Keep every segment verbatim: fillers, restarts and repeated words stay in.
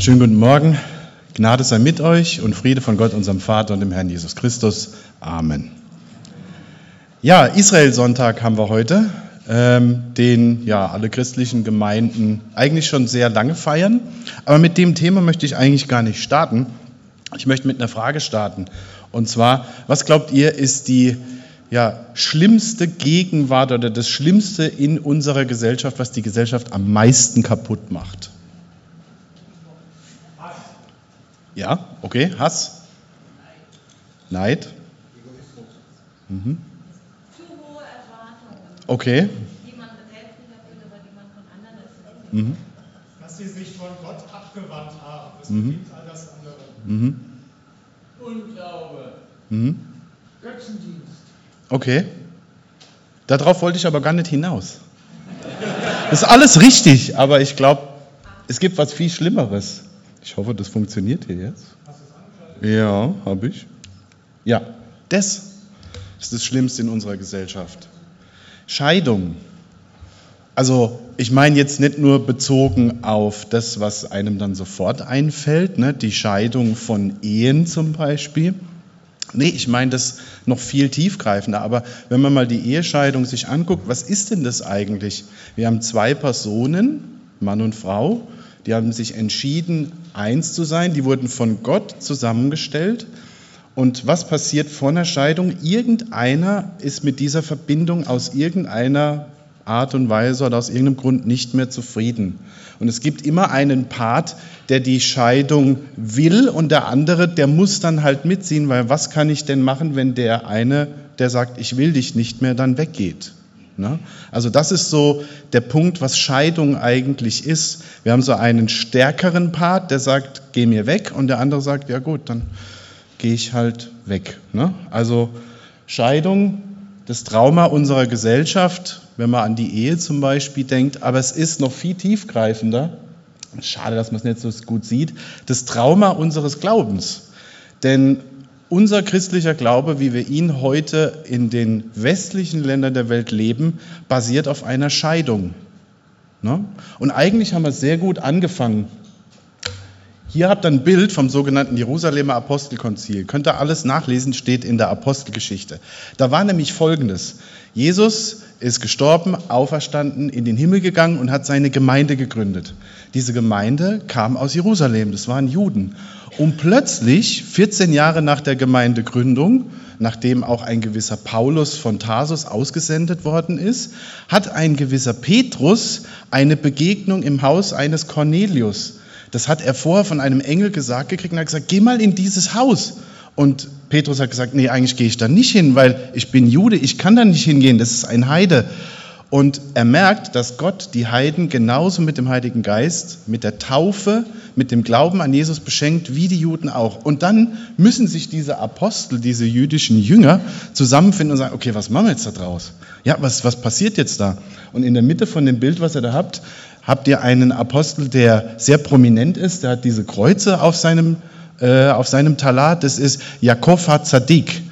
Schönen guten Morgen. Gnade sei mit euch und Friede von Gott, unserem Vater und dem Herrn Jesus Christus. Amen. Ja, Israel-Sonntag haben wir heute, ähm, den ja alle christlichen Gemeinden eigentlich schon sehr lange feiern. Aber mit dem Thema möchte ich eigentlich gar nicht starten. Ich möchte mit einer Frage starten. Und zwar, was glaubt ihr, ist die ja, schlimmste Gegenwart oder das Schlimmste in unserer Gesellschaft, was die Gesellschaft am meisten kaputt macht? Hass. Ja, okay, Hass. Neid. Egoismus. Mhm. Zu hohe Erwartungen, Okay. die man selbst nicht erfüllt, aber die man von anderen erfüllt. Mhm. Dass sie sich von Gott abgewandt haben. Das Mhm. beginnt all das andere. Mhm. Unglaube. Mhm. Götzendienst. Okay. Darauf wollte ich aber gar nicht hinaus. Das ist alles richtig, aber ich glaube, es gibt was viel Schlimmeres. Ich hoffe, das funktioniert hier jetzt. Hast du es angeschaltet? Ja, habe ich. Ja, das ist das Schlimmste in unserer Gesellschaft. Scheidung. Also ich meine jetzt nicht nur bezogen auf das, was einem dann sofort einfällt, ne, die Scheidung von Ehen zum Beispiel. Nee, ich meine das noch viel tiefgreifender. Aber wenn man mal die Ehescheidung sich anguckt, was ist denn das eigentlich? Wir haben zwei Personen, Mann und Frau, die haben sich entschieden, eins zu sein. Die wurden von Gott zusammengestellt. Und was passiert vor einer Scheidung? Irgendeiner ist mit dieser Verbindung aus irgendeiner Art und Weise oder aus irgendeinem Grund nicht mehr zufrieden. Und es gibt immer einen Part, der die Scheidung will und der andere, der muss dann halt mitziehen, weil was kann ich denn machen, wenn der eine, der sagt, ich will dich nicht mehr, dann weggeht? Ne? Also das ist so der Punkt, was Scheidung eigentlich ist. Wir haben so einen stärkeren Part, der sagt, geh mir weg, und der andere sagt, ja gut, dann gehe ich halt weg. Ne? Also Scheidung, das Trauma unserer Gesellschaft, wenn man an die Ehe zum Beispiel denkt, aber es ist noch viel tiefgreifender. Schade, dass man es nicht so gut sieht. Das Trauma unseres Glaubens. Denn unser christlicher Glaube, wie wir ihn heute in den westlichen Ländern der Welt leben, basiert auf einer Scheidung. Ne? Und eigentlich haben wir sehr gut angefangen. Hier habt ihr ein Bild vom sogenannten Jerusalemer Apostelkonzil. Könnt ihr alles nachlesen, steht in der Apostelgeschichte. Da war nämlich Folgendes. Jesus ist gestorben, auferstanden, in den Himmel gegangen und hat seine Gemeinde gegründet. Diese Gemeinde kam aus Jerusalem, das waren Juden. Und plötzlich, vierzehn Jahre nach der Gemeindegründung, nachdem auch ein gewisser Paulus von Tarsus ausgesendet worden ist, hat ein gewisser Petrus eine Begegnung im Haus eines Cornelius. Das hat er vorher von einem Engel gesagt gekriegt und hat gesagt, geh mal in dieses Haus. Und Petrus hat gesagt, nee, eigentlich gehe ich da nicht hin, weil ich bin Jude, ich kann da nicht hingehen, das ist ein Heide. Und er merkt, dass Gott die Heiden genauso mit dem Heiligen Geist, mit der Taufe, mit dem Glauben an Jesus beschenkt, wie die Juden auch. Und dann müssen sich diese Apostel, diese jüdischen Jünger zusammenfinden und sagen, okay, was machen wir jetzt da draus? Ja, was, was passiert jetzt da? Und in der Mitte von dem Bild, was ihr da habt, habt ihr einen Apostel, der sehr prominent ist, der hat diese Kreuze auf seinem, äh, auf seinem Talat, das ist Jakob HaTzadik,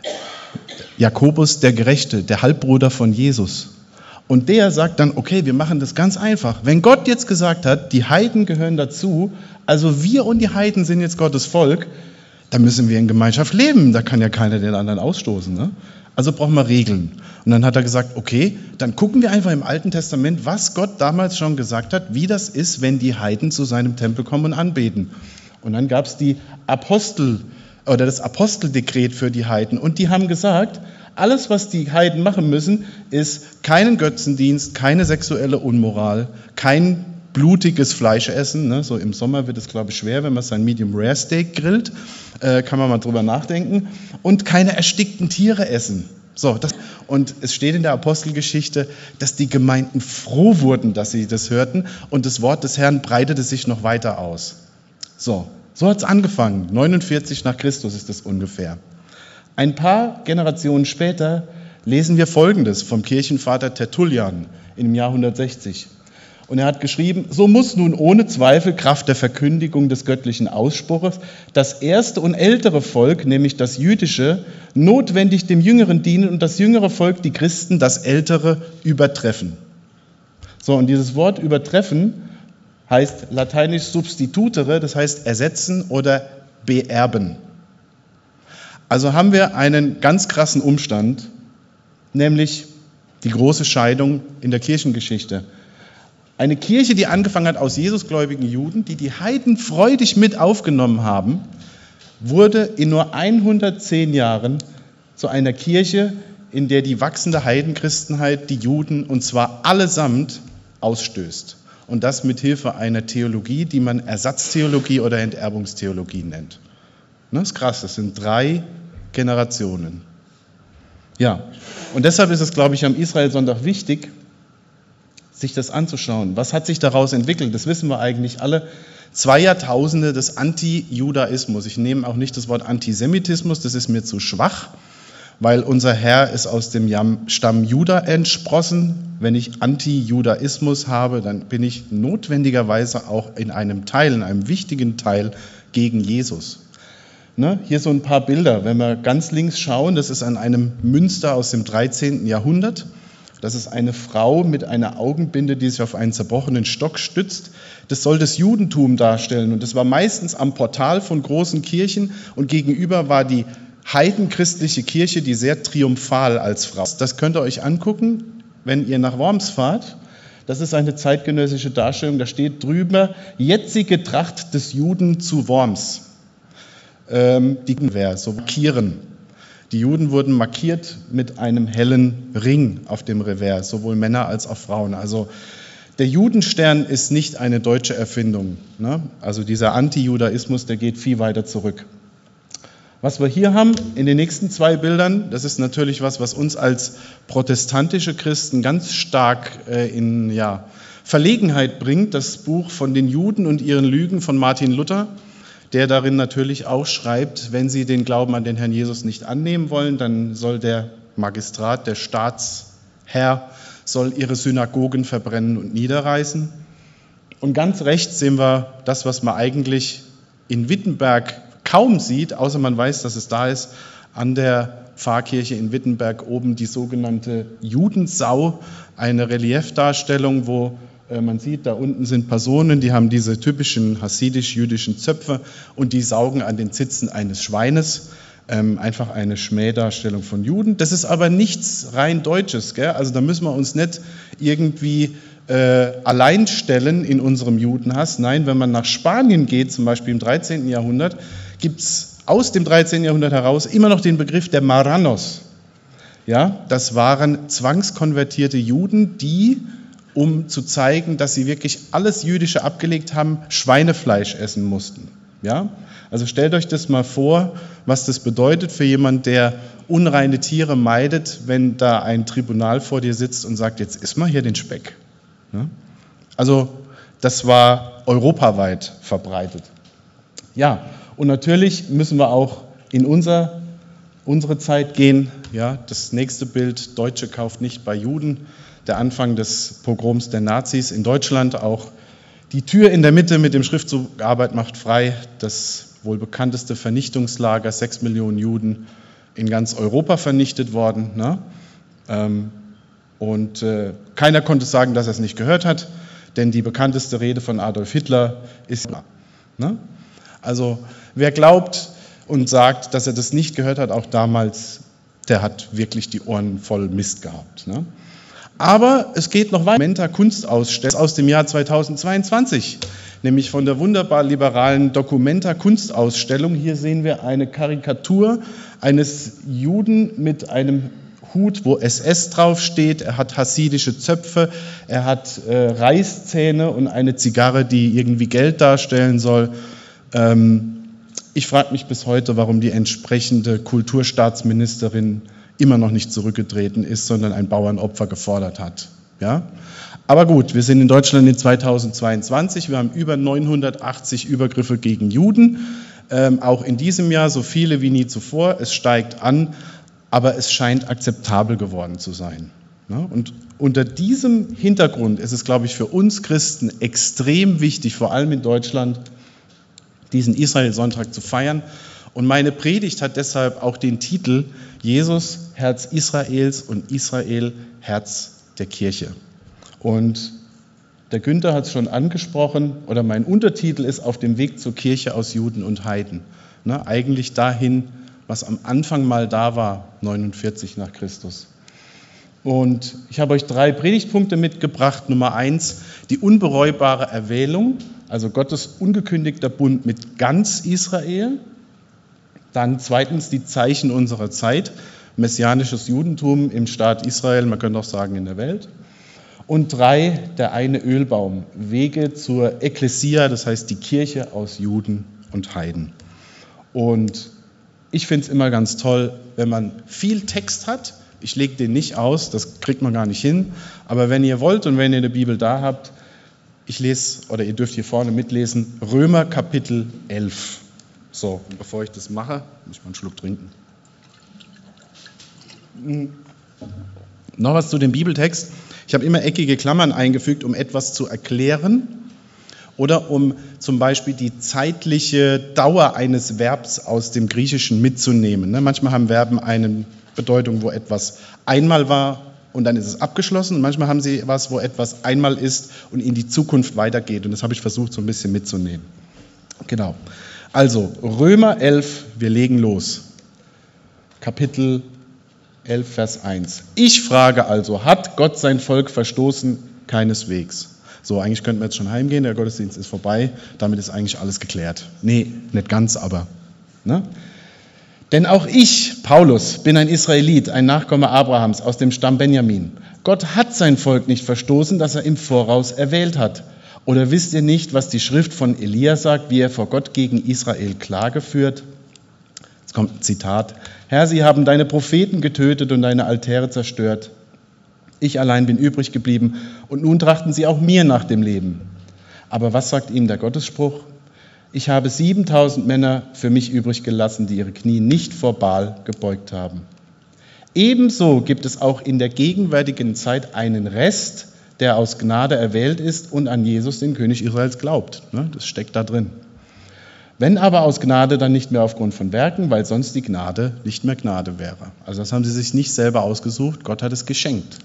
Jakobus der Gerechte, der Halbbruder von Jesus. Und der sagt dann, okay, wir machen das ganz einfach. Wenn Gott jetzt gesagt hat, die Heiden gehören dazu, also wir und die Heiden sind jetzt Gottes Volk, dann müssen wir in Gemeinschaft leben, da kann ja keiner den anderen ausstoßen, ne? Also brauchen wir Regeln. Und dann hat er gesagt, okay, dann gucken wir einfach im Alten Testament, was Gott damals schon gesagt hat, wie das ist, wenn die Heiden zu seinem Tempel kommen und anbeten. Und dann gab es die Apostel oder das Aposteldekret für die Heiden. Und die haben gesagt, alles, was die Heiden machen müssen, ist keinen Götzendienst, keine sexuelle Unmoral, kein blutiges Fleisch essen. Ne? So im Sommer wird es, glaube ich, schwer, wenn man sein Medium-Rare-Steak grillt. Äh, kann man mal drüber nachdenken. Und keine erstickten Tiere essen. So, das, und es steht in der Apostelgeschichte, dass die Gemeinden froh wurden, dass sie das hörten. Und das Wort des Herrn breitete sich noch weiter aus. So, so hat es angefangen. neunundvierzig nach Christus ist das ungefähr. Ein paar Generationen später lesen wir Folgendes vom Kirchenvater Tertullian im Jahr hundertsechzig. Und er hat geschrieben, so muss nun ohne Zweifel Kraft der Verkündigung des göttlichen Ausspruches das erste und ältere Volk, nämlich das jüdische, notwendig dem Jüngeren dienen und das jüngere Volk, die Christen, das ältere übertreffen. So, und dieses Wort übertreffen heißt lateinisch substitutere, das heißt ersetzen oder beerben. Also haben wir einen ganz krassen Umstand, nämlich die große Scheidung in der Kirchengeschichte. Eine Kirche, die angefangen hat aus Jesusgläubigen Juden, die die Heiden freudig mit aufgenommen haben, wurde in nur hundertzehn Jahren zu einer Kirche, in der die wachsende Heidenchristenheit die Juden, und zwar allesamt, ausstößt. Und das mit Hilfe einer Theologie, die man Ersatztheologie oder Enterbungstheologie nennt. Das ist krass, das sind drei Generationen. Ja, und deshalb ist es, glaube ich, am Israel-Sonntag wichtig, sich das anzuschauen. Was hat sich daraus entwickelt? Das wissen wir eigentlich alle. Zwei Jahrtausende des Anti-Judaismus. Ich nehme auch nicht das Wort Antisemitismus, das ist mir zu schwach, weil unser Herr ist aus dem Stamm Juda entsprossen. Wenn ich Anti-Judaismus habe, dann bin ich notwendigerweise auch in einem Teil, in einem wichtigen Teil gegen Jesus. Ne? Hier so ein paar Bilder. Wenn wir ganz links schauen, das ist an einem Münster aus dem dreizehnten Jahrhundert. Das ist eine Frau mit einer Augenbinde, die sich auf einen zerbrochenen Stock stützt. Das soll das Judentum darstellen. Und das war meistens am Portal von großen Kirchen. Und gegenüber war die heidenchristliche Kirche, die sehr triumphal als Frau. Das könnt ihr euch angucken, wenn ihr nach Worms fahrt. Das ist eine zeitgenössische Darstellung. Da steht drüber, jetzige Tracht des Juden zu Worms. Ähm, die wäre so markieren. Die Juden wurden markiert mit einem hellen Ring auf dem Revers, sowohl Männer als auch Frauen. Also der Judenstern ist nicht eine deutsche Erfindung. Ne? Also dieser Anti-Judaismus, der geht viel weiter zurück. Was wir hier haben in den nächsten zwei Bildern, das ist natürlich was, was uns als protestantische Christen ganz stark äh, in ja, Verlegenheit bringt. Das Buch von den Juden und ihren Lügen von Martin Luther, der darin natürlich auch schreibt, wenn sie den Glauben an den Herrn Jesus nicht annehmen wollen, dann soll der Magistrat, der Staatsherr, soll ihre Synagogen verbrennen und niederreißen. Und ganz rechts sehen wir das, was man eigentlich in Wittenberg kaum sieht, außer man weiß, dass es da ist, an der Pfarrkirche in Wittenberg oben die sogenannte Judensau, eine Reliefdarstellung, wo man sieht, da unten sind Personen, die haben diese typischen hassidisch-jüdischen Zöpfe und die saugen an den Zitzen eines Schweines. Ähm, einfach eine Schmähdarstellung von Juden. Das ist aber nichts rein Deutsches. Gell? Also da müssen wir uns nicht irgendwie äh, allein stellen in unserem Judenhass. Nein, wenn man nach Spanien geht, zum Beispiel im dreizehnten Jahrhundert, gibt es aus dem dreizehnten Jahrhundert heraus immer noch den Begriff der Marranos. Ja, das waren zwangskonvertierte Juden, die, um zu zeigen, dass sie wirklich alles Jüdische abgelegt haben, Schweinefleisch essen mussten. Ja? Also stellt euch das mal vor, was das bedeutet für jemanden, der unreine Tiere meidet, wenn da ein Tribunal vor dir sitzt und sagt, jetzt iss mal hier den Speck. Ja? Also das war europaweit verbreitet. Ja, und natürlich müssen wir auch in unser, unsere Zeit gehen. Ja? Das nächste Bild, Deutsche kauft nicht bei Juden. Der Anfang des Pogroms der Nazis in Deutschland, auch die Tür in der Mitte mit dem Schriftzug Arbeit macht frei, das wohl bekannteste Vernichtungslager, sechs Millionen Juden in ganz Europa vernichtet worden. Ne? Ähm, und äh, keiner konnte sagen, dass er es nicht gehört hat, denn die bekannteste Rede von Adolf Hitler ist, ne? Also wer glaubt und sagt, dass er das nicht gehört hat, auch damals, der hat wirklich die Ohren voll Mist gehabt. Ne? Aber es geht noch weiter. Documenta Kunstausstellung aus dem Jahr zweitausendzweiundzwanzig, nämlich von der wunderbar liberalen Documenta Kunstausstellung. Hier sehen wir eine Karikatur eines Juden mit einem Hut, wo S S draufsteht. Er hat hassidische Zöpfe, er hat äh, Reißzähne und eine Zigarre, die irgendwie Geld darstellen soll. Ähm, ich frage mich bis heute, warum die entsprechende Kulturstaatsministerin immer noch nicht zurückgetreten ist, sondern ein Bauernopfer gefordert hat. Ja? Aber gut, wir sind in Deutschland in zweitausendzweiundzwanzig, wir haben über neunhundertachtzig Übergriffe gegen Juden, ähm, auch in diesem Jahr so viele wie nie zuvor. Es steigt an, aber es scheint akzeptabel geworden zu sein. Ja? Und unter diesem Hintergrund ist es, glaube ich, für uns Christen extrem wichtig, vor allem in Deutschland, diesen Israel-Sonntag zu feiern. Und meine Predigt hat deshalb auch den Titel Jesus, Herz Israels und Israel, Herz der Kirche. Und Der Günther hat es schon angesprochen, oder mein Untertitel ist auf dem Weg zur Kirche aus Juden und Heiden. Ne, eigentlich dahin, was am Anfang mal da war, neunundvierzig nach Christus. Und ich habe euch drei Predigtpunkte mitgebracht. Nummer eins, die unbereubare Erwählung, also Gottes ungekündigter Bund mit ganz Israel. Dann zweitens die Zeichen unserer Zeit, messianisches Judentum im Staat Israel, man könnte auch sagen in der Welt. Und drei, der eine Ölbaum, Wege zur Ekklesia, das heißt die Kirche aus Juden und Heiden. Und ich finde es immer ganz toll, wenn man viel Text hat. Ich lege den nicht aus, das kriegt man gar nicht hin. Aber wenn ihr wollt und wenn ihr eine Bibel da habt, ich lese, oder ihr dürft hier vorne mitlesen, Römer Kapitel elf. So, bevor ich das mache, muss ich mal einen Schluck trinken. Noch was zu dem Bibeltext. Ich habe immer eckige Klammern eingefügt, um etwas zu erklären oder um zum Beispiel die zeitliche Dauer eines Verbs aus dem Griechischen mitzunehmen. Manchmal haben Verben eine Bedeutung, wo etwas einmal war und dann ist es abgeschlossen. Und manchmal haben sie was, wo etwas einmal ist und in die Zukunft weitergeht. Und das habe ich versucht, so ein bisschen mitzunehmen. Genau. Also, Römer elf, wir legen los. Kapitel elf, Vers eins. Ich frage also, hat Gott sein Volk verstoßen? Keineswegs. So, eigentlich könnten wir jetzt schon heimgehen, der Gottesdienst ist vorbei, damit ist eigentlich alles geklärt. Nee, nicht ganz, aber. Ne? Denn auch ich, Paulus, bin ein Israelit, ein Nachkomme Abrahams aus dem Stamm Benjamin. Gott hat sein Volk nicht verstoßen, das er im Voraus erwählt hat. Oder wisst ihr nicht, was die Schrift von Elia sagt, wie er vor Gott gegen Israel Klage führt? Jetzt kommt ein Zitat. Herr, sie haben deine Propheten getötet und deine Altäre zerstört. Ich allein bin übrig geblieben und nun trachten sie auch mir nach dem Leben. Aber was sagt ihm der Gottesspruch? Ich habe siebentausend Männer für mich übrig gelassen, die ihre Knie nicht vor Baal gebeugt haben. Ebenso gibt es auch in der gegenwärtigen Zeit einen Rest, der aus Gnade erwählt ist und an Jesus, den König Israels, glaubt. Das steckt da drin. Wenn aber aus Gnade, dann nicht mehr aufgrund von Werken, weil sonst die Gnade nicht mehr Gnade wäre. Also das haben sie sich nicht selber ausgesucht, Gott hat es geschenkt.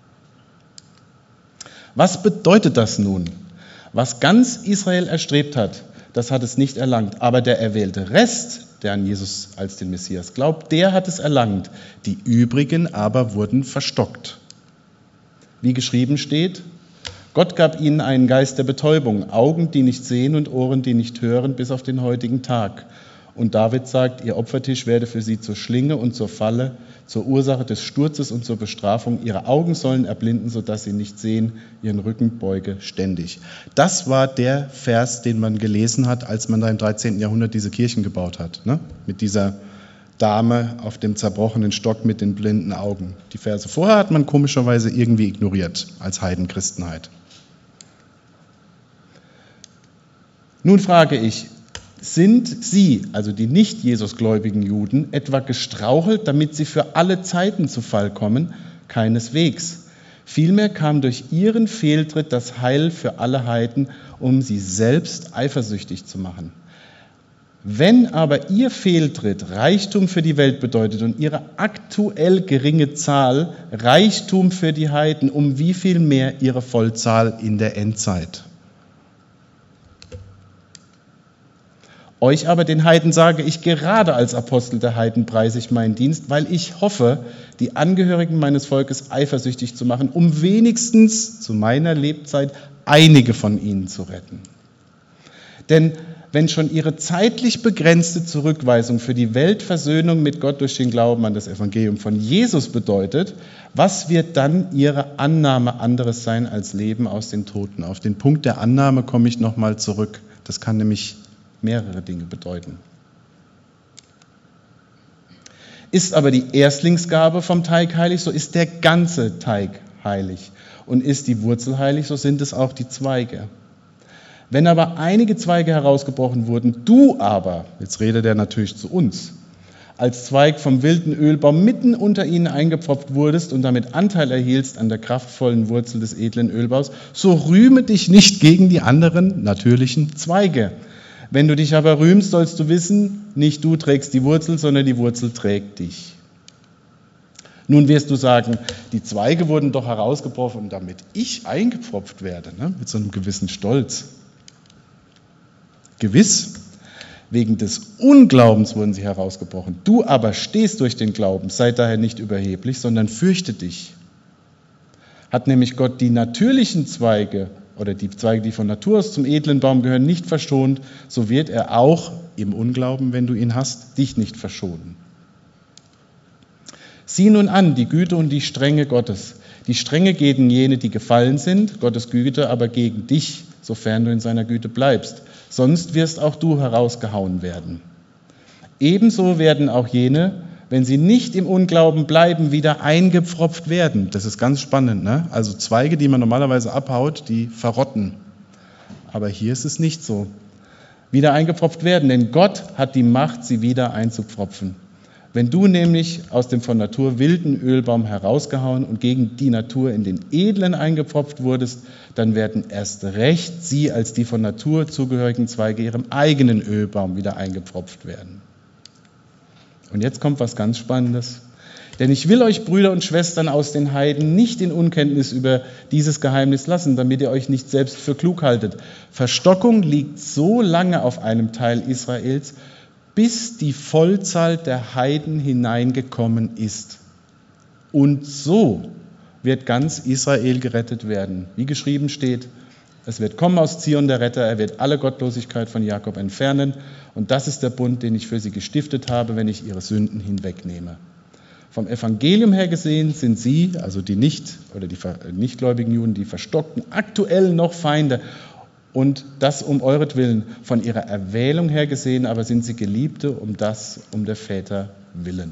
Was bedeutet das nun? Was ganz Israel erstrebt hat, das hat es nicht erlangt. Aber der erwählte Rest, der an Jesus als den Messias glaubt, der hat es erlangt. Die übrigen aber wurden verstockt. Wie geschrieben steht, Gott gab ihnen einen Geist der Betäubung, Augen, die nicht sehen und Ohren, die nicht hören, bis auf den heutigen Tag. Und David sagt, ihr Opfertisch werde für sie zur Schlinge und zur Falle, zur Ursache des Sturzes und zur Bestrafung. Ihre Augen sollen erblinden, sodass sie nicht sehen, ihren Rücken beuge ständig. Das war der Vers, den man gelesen hat, als man da im dreizehnten Jahrhundert diese Kirchen gebaut hat. Ne? Mit dieser Dame auf dem zerbrochenen Stock mit den blinden Augen. Die Verse vorher hat man komischerweise irgendwie ignoriert als Heidenchristenheit. Nun frage ich, sind Sie, also die nicht Jesusgläubigen Juden, etwa gestrauchelt, damit sie für alle Zeiten zu Fall kommen? Keineswegs. Vielmehr kam durch ihren Fehltritt das Heil für alle Heiden, um sie selbst eifersüchtig zu machen. Wenn aber ihr Fehltritt Reichtum für die Welt bedeutet und ihre aktuell geringe Zahl Reichtum für die Heiden, um wie viel mehr ihre Vollzahl in der Endzeit? Euch aber, den Heiden, sage ich, gerade als Apostel der Heiden preise ich meinen Dienst, weil ich hoffe, die Angehörigen meines Volkes eifersüchtig zu machen, um wenigstens zu meiner Lebzeit einige von ihnen zu retten. Denn wenn schon ihre zeitlich begrenzte Zurückweisung für die Weltversöhnung mit Gott durch den Glauben an das Evangelium von Jesus bedeutet, was wird dann ihre Annahme anderes sein als Leben aus den Toten? Auf den Punkt der Annahme komme ich nochmal zurück. Das kann nämlich mehrere Dinge bedeuten. Ist aber die Erstlingsgabe vom Teig heilig, so ist der ganze Teig heilig. Und ist die Wurzel heilig, so sind es auch die Zweige. Wenn aber einige Zweige herausgebrochen wurden, du aber, jetzt redet er natürlich zu uns, als Zweig vom wilden Ölbaum mitten unter ihnen eingepfropft wurdest und damit Anteil erhieltst an der kraftvollen Wurzel des edlen Ölbaus, so rühme dich nicht gegen die anderen natürlichen Zweige. Wenn du dich aber rühmst, sollst du wissen, nicht du trägst die Wurzel, sondern die Wurzel trägt dich. Nun wirst du sagen, die Zweige wurden doch herausgebrochen, damit ich eingepfropft werde, ne? Mit so einem gewissen Stolz. Gewiss, wegen des Unglaubens wurden sie herausgebrochen. Du aber stehst durch den Glauben, sei daher nicht überheblich, sondern fürchte dich. Hat nämlich Gott die natürlichen Zweige oder die Zweige, die von Natur aus zum edlen Baum gehören, nicht verschont, so wird er auch im Unglauben, wenn du ihn hast, dich nicht verschonen. Sieh nun an die Güte und die Strenge Gottes. Die Strenge gegen jene, die gefallen sind, Gottes Güte aber gegen dich, sofern du in seiner Güte bleibst. Sonst wirst auch du herausgehauen werden. Ebenso werden auch jene, wenn sie nicht im Unglauben bleiben, wieder eingepfropft werden. Das ist ganz spannend, ne? Also Zweige, die man normalerweise abhaut, die verrotten. Aber hier ist es nicht so. Wieder eingepfropft werden, denn Gott hat die Macht, sie wieder einzupfropfen. Wenn du nämlich aus dem von Natur wilden Ölbaum herausgehauen und gegen die Natur in den edlen eingepfropft wurdest, dann werden erst recht sie als die von Natur zugehörigen Zweige ihrem eigenen Ölbaum wieder eingepfropft werden. Und jetzt kommt was ganz Spannendes. Denn ich will euch, Brüder und Schwestern aus den Heiden, nicht in Unkenntnis über dieses Geheimnis lassen, damit ihr euch nicht selbst für klug haltet. Verstockung liegt so lange auf einem Teil Israels, bis die Vollzahl der Heiden hineingekommen ist. Und so wird ganz Israel gerettet werden. Wie geschrieben steht, es wird kommen aus Zion der Retter, er wird alle Gottlosigkeit von Jakob entfernen. Und das ist der Bund, den ich für sie gestiftet habe, wenn ich ihre Sünden hinwegnehme. Vom Evangelium her gesehen sind sie, also die nicht oder die nichtgläubigen Juden, die Verstockten, aktuell noch Feinde. Und das um euretwillen. Von ihrer Erwählung her gesehen aber sind sie Geliebte um das, um der Väter willen.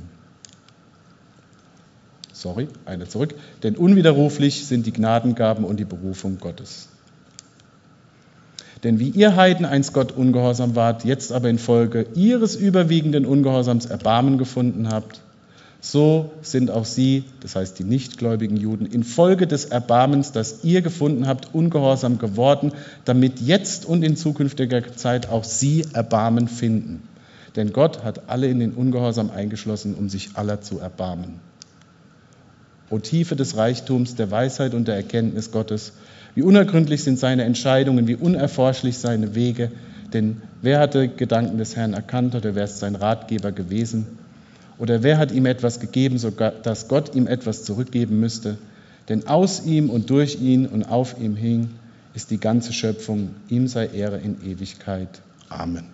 Sorry, eine zurück. Denn unwiderruflich sind die Gnadengaben und die Berufung Gottes. Denn wie ihr Heiden einst Gott ungehorsam wart, jetzt aber infolge ihres überwiegenden Ungehorsams Erbarmen gefunden habt, so sind auch sie, das heißt die nichtgläubigen Juden, infolge des Erbarmens, das ihr gefunden habt, ungehorsam geworden, damit jetzt und in zukünftiger Zeit auch sie Erbarmen finden. Denn Gott hat alle in den Ungehorsam eingeschlossen, um sich aller zu erbarmen. O Tiefe des Reichtums, der Weisheit und der Erkenntnis Gottes, wie unergründlich sind seine Entscheidungen, wie unerforschlich seine Wege, denn wer hatte Gedanken des Herrn erkannt oder wer ist sein Ratgeber gewesen? Oder wer hat ihm etwas gegeben, sogar, dass Gott ihm etwas zurückgeben müsste? Denn aus ihm und durch ihn und auf ihm hing ist die ganze Schöpfung. Ihm sei Ehre in Ewigkeit. Amen.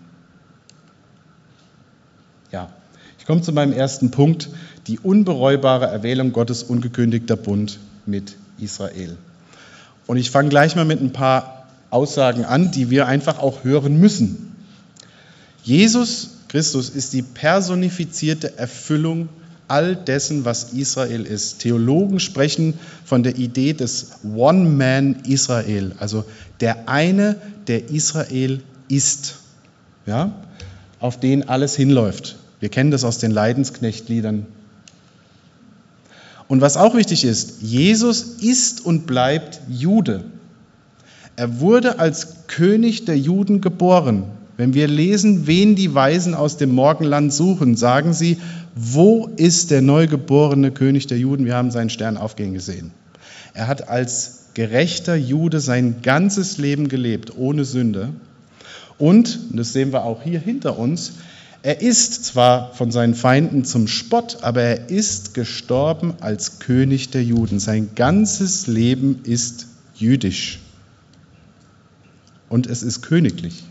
Ja, ich komme zu meinem ersten Punkt, die unbereubare Erwählung Gottes ungekündigter Bund mit Israel. Und ich fange gleich mal mit ein paar Aussagen an, die wir einfach auch hören müssen. Jesus Christus ist die personifizierte Erfüllung all dessen, was Israel ist. Theologen sprechen von der Idee des One-Man-Israel, also der eine, der Israel ist, ja, auf den alles hinläuft. Wir kennen das aus den Leidensknechtliedern. Und was auch wichtig ist, Jesus ist und bleibt Jude. Er wurde als König der Juden geboren. Wenn wir lesen, wen die Weisen aus dem Morgenland suchen, sagen sie, wo ist der neugeborene König der Juden? Wir haben seinen Stern aufgehen gesehen. Er hat als gerechter Jude sein ganzes Leben gelebt, ohne Sünde. Und, das sehen wir auch hier hinter uns, er ist zwar von seinen Feinden zum Spott, aber er ist gestorben als König der Juden. Sein ganzes Leben ist jüdisch. Und es ist königlich.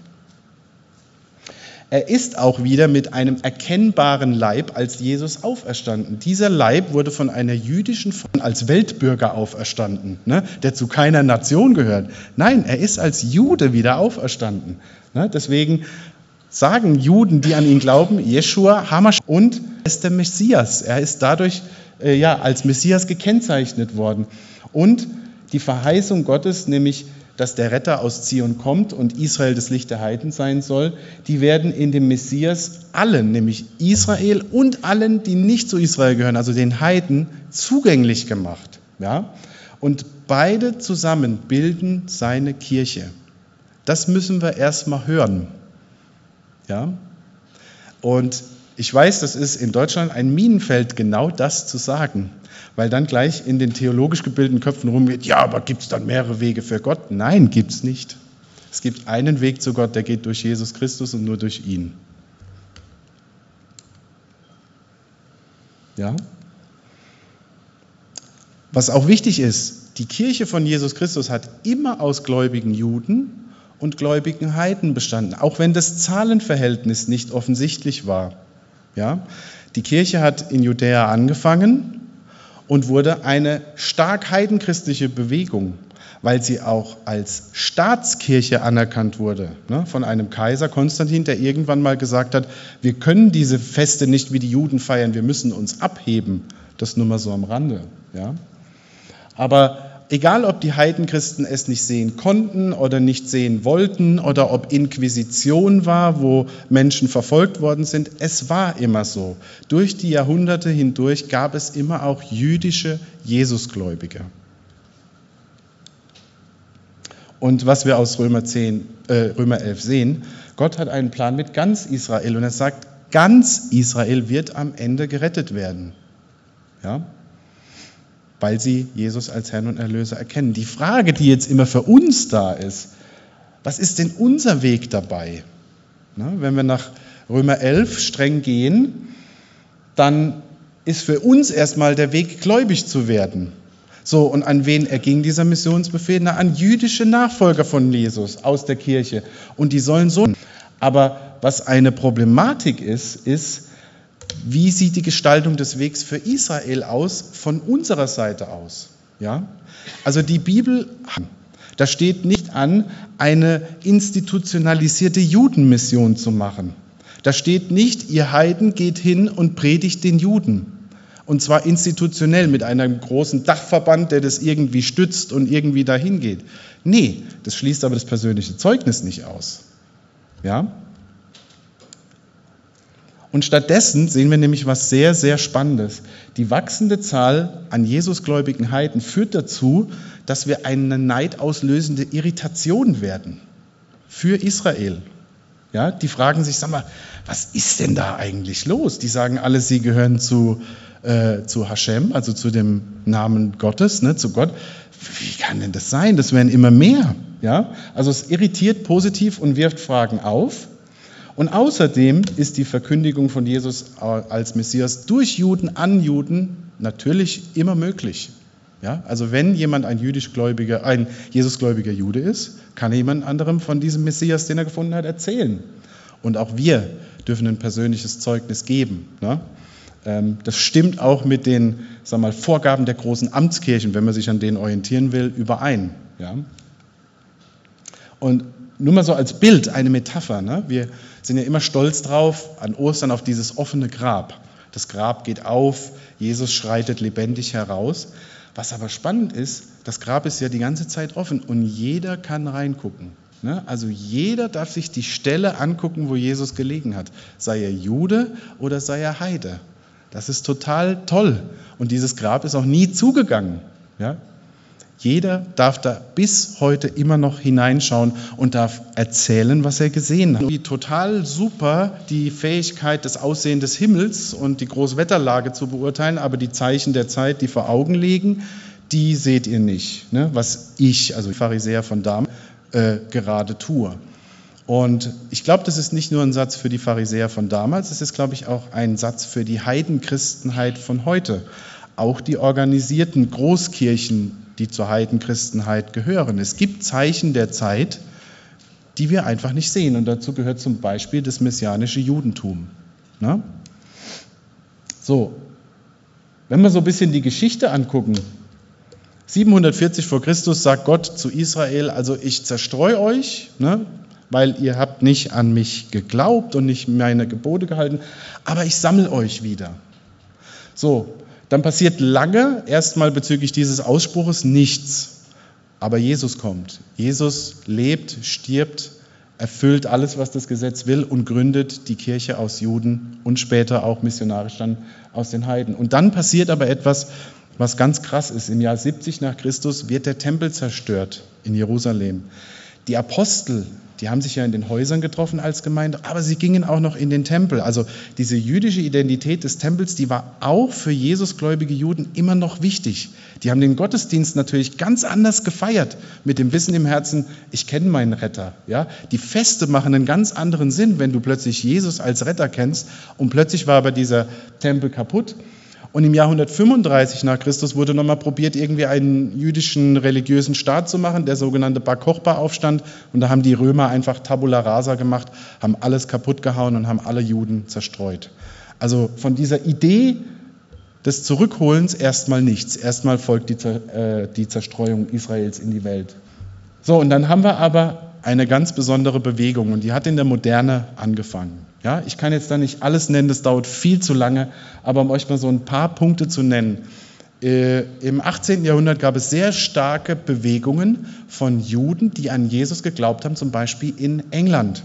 Er ist auch wieder mit einem erkennbaren Leib als Jesus auferstanden. Dieser Leib wurde von einer jüdischen Frau als Weltbürger auferstanden, ne, der zu keiner Nation gehört. Nein, er ist als Jude wieder auferstanden. Ne, deswegen sagen Juden, die an ihn glauben, Jeschua, Hamash, und er ist der Messias. Er ist dadurch äh, ja, als Messias gekennzeichnet worden. Und die Verheißung Gottes, nämlich dass der Retter aus Zion kommt und Israel das Licht der Heiden sein soll, die werden in dem Messias allen, nämlich Israel und allen, die nicht zu Israel gehören, also den Heiden, zugänglich gemacht. Ja? Und beide zusammen bilden seine Kirche. Das müssen wir erstmal hören. Ja? Und Ich weiß, das ist in Deutschland ein Minenfeld, genau das zu sagen, weil dann gleich in den theologisch gebildeten Köpfen rumgeht, ja, aber gibt es dann mehrere Wege für Gott? Nein, gibt es nicht. Es gibt einen Weg zu Gott, der geht durch Jesus Christus und nur durch ihn. Ja? Was auch wichtig ist, die Kirche von Jesus Christus hat immer aus gläubigen Juden und gläubigen Heiden bestanden, auch wenn das Zahlenverhältnis nicht offensichtlich war. Ja? Die Kirche hat in Judäa angefangen und wurde eine stark heidenchristliche Bewegung, weil sie auch als Staatskirche anerkannt wurde, ne, von einem Kaiser Konstantin, der irgendwann mal gesagt hat, wir können diese Feste nicht wie die Juden feiern, wir müssen uns abheben. Das nur mal so am Rande. Ja? Aber egal, ob die Heidenchristen es nicht sehen konnten oder nicht sehen wollten oder ob Inquisition war, wo Menschen verfolgt worden sind, es war immer so. Durch die Jahrhunderte hindurch gab es immer auch jüdische Jesusgläubige. Und was wir aus Römer zehn, äh, Römer elf sehen, Gott hat einen Plan mit ganz Israel und er sagt, ganz Israel wird am Ende gerettet werden. Ja? Weil sie Jesus als Herrn und Erlöser erkennen. Die Frage, die jetzt immer für uns da ist, was ist denn unser Weg dabei? Na, wenn wir nach Römer elf streng gehen, dann ist für uns erstmal der Weg, gläubig zu werden. So, und an wen erging dieser Missionsbefehl? Na, an jüdische Nachfolger von Jesus aus der Kirche. Und die sollen so. Aber was eine Problematik ist, ist, wie sieht die Gestaltung des Wegs für Israel aus, von unserer Seite aus? Ja? Also die Bibel, da steht nicht an, eine institutionalisierte Judenmission zu machen. Da steht nicht, ihr Heiden geht hin und predigt den Juden. Und zwar institutionell mit einem großen Dachverband, der das irgendwie stützt und irgendwie dahin geht. Nee, das schließt aber das persönliche Zeugnis nicht aus. Ja? Und stattdessen sehen wir nämlich was sehr, sehr Spannendes. Die wachsende Zahl an Jesusgläubigen Heiden führt dazu, dass wir eine neidauslösende Irritation werden für Israel. Ja, die fragen sich, sag mal, was ist denn da eigentlich los? Die sagen alle, sie gehören zu, äh, zu Hashem, also zu dem Namen Gottes, ne, zu Gott. Wie kann denn das sein? Das werden immer mehr. Ja? Also es irritiert positiv und wirft Fragen auf. Und außerdem ist die Verkündigung von Jesus als Messias durch Juden an Juden natürlich immer möglich. Ja, also wenn jemand ein jüdischgläubiger, ein Jesusgläubiger Jude ist, kann er jemand anderem von diesem Messias, den er gefunden hat, erzählen. Und auch wir dürfen ein persönliches Zeugnis geben. Ne? Das stimmt auch mit den, sagen wir mal, Vorgaben der großen Amtskirchen, wenn man sich an denen orientieren will, überein. Ja? Und nur mal so als Bild, eine Metapher. Ne? Wir sind ja immer stolz drauf, an Ostern auf dieses offene Grab. Das Grab geht auf, Jesus schreitet lebendig heraus. Was aber spannend ist, das Grab ist ja die ganze Zeit offen und jeder kann reingucken. Ne? Also jeder darf sich die Stelle angucken, wo Jesus gelegen hat. Sei er Jude oder sei er Heide. Das ist total toll. Und dieses Grab ist auch nie zugegangen. Ja? Jeder darf da bis heute immer noch hineinschauen und darf erzählen, was er gesehen hat. Wie total super, die Fähigkeit des Aussehens des Himmels und die Großwetterlage zu beurteilen, aber die Zeichen der Zeit, die vor Augen liegen, die seht ihr nicht. Ne? Was ich, also die Pharisäer von damals, äh, gerade tue. Und ich glaube, das ist nicht nur ein Satz für die Pharisäer von damals, es ist, glaube ich, auch ein Satz für die Heidenchristenheit von heute. Auch die organisierten Großkirchen, die zur Heidenchristenheit gehören. Es gibt Zeichen der Zeit, die wir einfach nicht sehen. Und dazu gehört zum Beispiel das messianische Judentum. Na? So, wenn wir so ein bisschen die Geschichte angucken, siebenhundertvierzig vor Christus sagt Gott zu Israel, also ich zerstreue euch, ne, weil ihr habt nicht an mich geglaubt und nicht meine Gebote gehalten, aber ich sammle euch wieder. So, dann passiert lange erstmal bezüglich dieses Ausspruches nichts. Aber Jesus kommt. Jesus lebt, stirbt, erfüllt alles, was das Gesetz will und gründet die Kirche aus Juden und später auch missionarisch dann aus den Heiden. Und dann passiert aber etwas, was ganz krass ist. Im Jahr siebzig nach Christus wird der Tempel zerstört in Jerusalem. Die Apostel Die haben sich ja in den Häusern getroffen als Gemeinde, aber sie gingen auch noch in den Tempel. Also diese jüdische Identität des Tempels, die war auch für Jesusgläubige Juden immer noch wichtig. Die haben den Gottesdienst natürlich ganz anders gefeiert, mit dem Wissen im Herzen, ich kenne meinen Retter. Ja? Die Feste machen einen ganz anderen Sinn, wenn du plötzlich Jesus als Retter kennst. Und plötzlich war aber dieser Tempel kaputt. Und im Jahr hundertfünfunddreißig nach Christus wurde nochmal probiert, irgendwie einen jüdischen religiösen Staat zu machen, der sogenannte Bar Kochba-Aufstand. Und da haben die Römer einfach Tabula Rasa gemacht, haben alles kaputt gehauen und haben alle Juden zerstreut. Also von dieser Idee des Zurückholens erstmal nichts. Erstmal folgt die, äh, die Zerstreuung Israels in die Welt. So, und dann haben wir aber eine ganz besondere Bewegung und die hat in der Moderne angefangen. Ja, ich kann jetzt da nicht alles nennen, das dauert viel zu lange, aber um euch mal so ein paar Punkte zu nennen. Äh, Im achtzehnten Jahrhundert gab es sehr starke Bewegungen von Juden, die an Jesus geglaubt haben, zum Beispiel in England.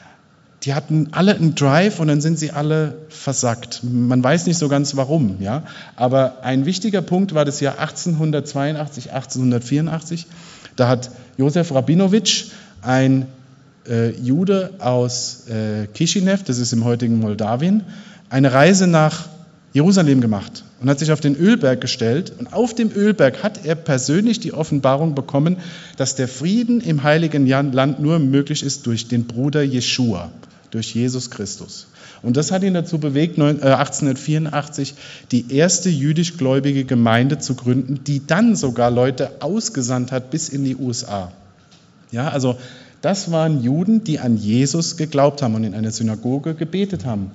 Die hatten alle einen Drive und dann sind sie alle versackt. Man weiß nicht so ganz warum, ja. Aber ein wichtiger Punkt war das Jahr achtzehnhundertzweiundachtzig, achtzehnhundertvierundachtzig. Da hat Josef Rabinowitsch, ein äh, Jude aus äh, Kishinev, das ist im heutigen Moldawien, eine Reise nach Jerusalem gemacht und hat sich auf den Ölberg gestellt. Und auf dem Ölberg hat er persönlich die Offenbarung bekommen, dass der Frieden im Heiligen Land nur möglich ist durch den Bruder Jeschua, durch Jesus Christus. Und das hat ihn dazu bewegt, achtzehnhundertvierundachtzig die erste jüdisch-gläubige Gemeinde zu gründen, die dann sogar Leute ausgesandt hat bis in die U S A. Ja, also das waren Juden, die an Jesus geglaubt haben und in einer Synagoge gebetet haben.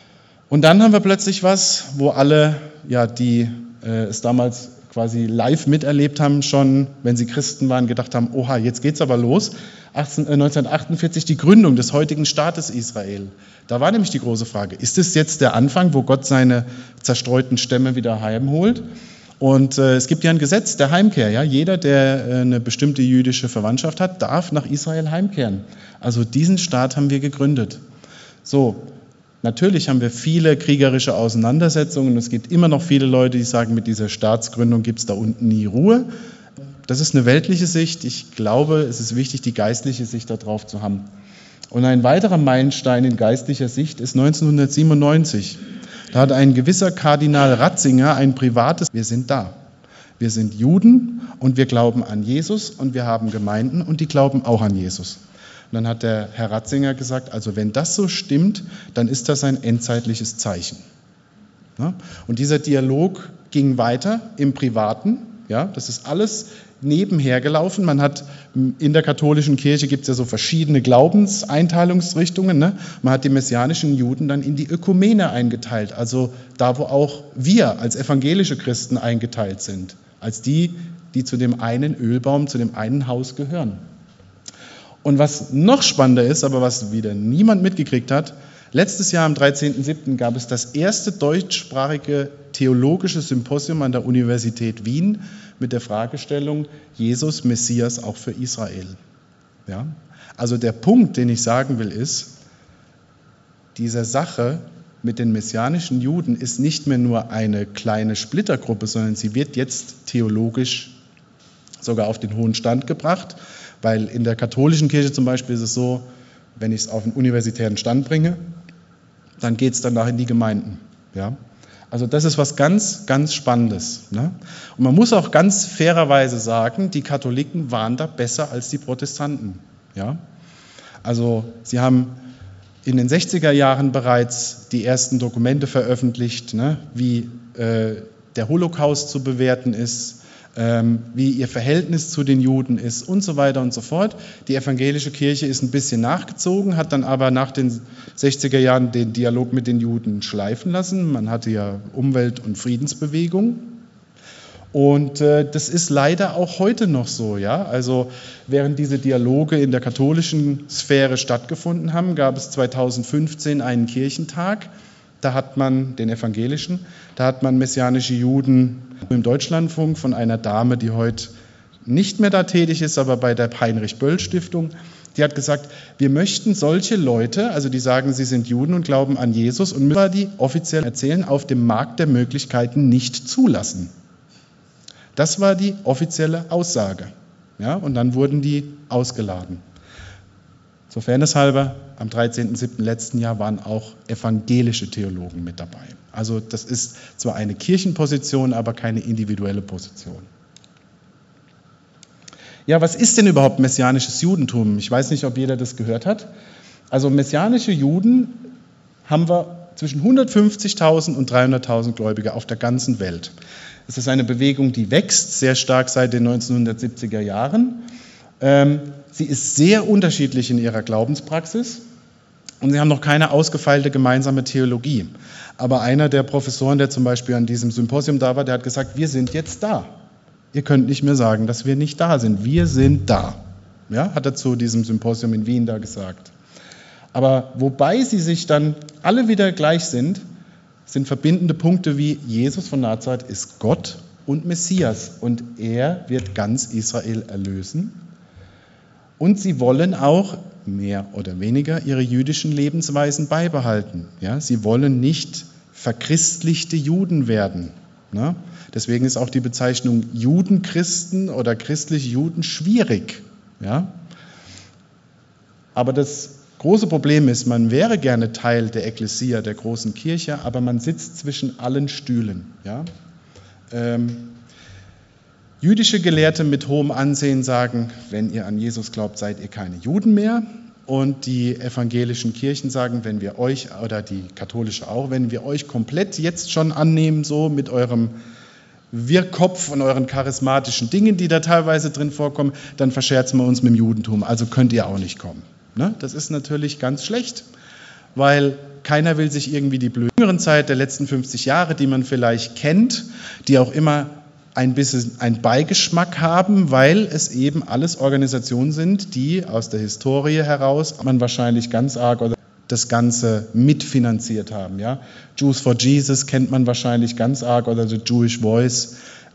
Und dann haben wir plötzlich was, wo alle, ja, die äh, es damals quasi live miterlebt haben, schon, wenn sie Christen waren, gedacht haben, oha, jetzt geht's aber los. neunzehnhundertachtundvierzig die Gründung des heutigen Staates Israel. Da war nämlich die große Frage, ist es jetzt der Anfang, wo Gott seine zerstreuten Stämme wieder heimholt? Und äh, es gibt ja ein Gesetz der Heimkehr. Ja? Jeder, der äh, eine bestimmte jüdische Verwandtschaft hat, darf nach Israel heimkehren. Also diesen Staat haben wir gegründet. So, natürlich haben wir viele kriegerische Auseinandersetzungen. Es gibt immer noch viele Leute, die sagen, mit dieser Staatsgründung gibt es da unten nie Ruhe. Das ist eine weltliche Sicht. Ich glaube, es ist wichtig, die geistliche Sicht darauf zu haben. Und ein weiterer Meilenstein in geistlicher Sicht ist neunzehnhundertsiebenundneunzig. Da hat ein gewisser Kardinal Ratzinger ein privates, wir sind da. Wir sind Juden und wir glauben an Jesus und wir haben Gemeinden und die glauben auch an Jesus. Und dann hat der Herr Ratzinger gesagt, also wenn das so stimmt, dann ist das ein endzeitliches Zeichen. Ja? Und dieser Dialog ging weiter im Privaten. Ja? Das ist alles nebenher gelaufen. Man hat in der katholischen Kirche gibt es ja so verschiedene Glaubenseinteilungsrichtungen. Ne? Man hat die messianischen Juden dann in die Ökumene eingeteilt, also da, wo auch wir als evangelische Christen eingeteilt sind, als die, die zu dem einen Ölbaum, zu dem einen Haus gehören. Und was noch spannender ist, aber was wieder niemand mitgekriegt hat, letztes Jahr am dreizehnten siebten gab es das erste deutschsprachige theologische Symposium an der Universität Wien mit der Fragestellung Jesus, Messias auch für Israel. Ja? Also der Punkt, den ich sagen will, ist, diese Sache mit den messianischen Juden ist nicht mehr nur eine kleine Splittergruppe, sondern sie wird jetzt theologisch sogar auf den hohen Stand gebracht, weil in der katholischen Kirche zum Beispiel ist es so, wenn ich es auf einen universitären Stand bringe, dann geht es danach in die Gemeinden. Ja? Also das ist was ganz, ganz Spannendes. Ne? Und man muss auch ganz fairerweise sagen, die Katholiken waren da besser als die Protestanten. Ja? Also sie haben in den sechziger Jahren bereits die ersten Dokumente veröffentlicht, ne? wie äh, der Holocaust zu bewerten ist, ähm, wie ihr Verhältnis zu den Juden ist und so weiter und so fort. Die evangelische Kirche ist ein bisschen nachgezogen, hat dann aber nach den sechziger Jahren den Dialog mit den Juden schleifen lassen. Man hatte ja Umwelt- und Friedensbewegung. Und äh, das ist leider auch heute noch so. Ja? Also während diese Dialoge in der katholischen Sphäre stattgefunden haben, gab es zweitausendfünfzehn einen Kirchentag. Da hat man, den evangelischen, da hat man messianische Juden im Deutschlandfunk von einer Dame, die heute nicht mehr da tätig ist, aber bei der Heinrich-Böll-Stiftung, die hat gesagt, wir möchten solche Leute, also die sagen, sie sind Juden und glauben an Jesus und müssen die offiziell erzählen, auf dem Markt der Möglichkeiten nicht zulassen. Das war die offizielle Aussage. Ja, und dann wurden die ausgeladen. Zur Fairness halber, am dreizehnten siebten letzten Jahr waren auch evangelische Theologen mit dabei. Also das ist zwar eine Kirchenposition, aber keine individuelle Position. Ja, was ist denn überhaupt messianisches Judentum? Ich weiß nicht, ob jeder das gehört hat. Also messianische Juden haben wir zwischen hundertfünfzigtausend und dreihunderttausend Gläubige auf der ganzen Welt. Es ist eine Bewegung, die wächst sehr stark seit den neunzehnhundertsiebziger Jahren. Ähm, sie ist sehr unterschiedlich in ihrer Glaubenspraxis und sie haben noch keine ausgefeilte gemeinsame Theologie. Aber einer der Professoren, der zum Beispiel an diesem Symposium da war, der hat gesagt, wir sind jetzt da. Ihr könnt nicht mehr sagen, dass wir nicht da sind. Wir sind da. Ja, hat er zu diesem Symposium in Wien da gesagt. Aber wobei sie sich dann alle wieder gleich sind, sind verbindende Punkte wie Jesus von Nazareth ist Gott und Messias und er wird ganz Israel erlösen. Und sie wollen auch mehr oder weniger ihre jüdischen Lebensweisen beibehalten. Ja, sie wollen nicht verchristlichte Juden werden. Ne? Deswegen ist auch die Bezeichnung Judenchristen oder christliche Juden schwierig. Ja? Aber das große Problem ist, man wäre gerne Teil der Ekklesia, der großen Kirche, aber man sitzt zwischen allen Stühlen. Ja? Ähm, Jüdische Gelehrte mit hohem Ansehen sagen, wenn ihr an Jesus glaubt, seid ihr keine Juden mehr. Und die evangelischen Kirchen sagen, wenn wir euch, oder die katholische auch, wenn wir euch komplett jetzt schon annehmen, so mit eurem Wirrkopf und euren charismatischen Dingen, die da teilweise drin vorkommen, dann verscherzen wir uns mit dem Judentum, also könnt ihr auch nicht kommen. Ne? Das ist natürlich ganz schlecht, weil keiner will sich irgendwie die blöderen Zeit der letzten fünfzig Jahre, die man vielleicht kennt, die auch immer ein bisschen einen Beigeschmack haben, weil es eben alles Organisationen sind, die aus der Historie heraus man wahrscheinlich ganz arg oder das Ganze mitfinanziert haben. Ja? Jews for Jesus kennt man wahrscheinlich ganz arg oder The Jewish Voice.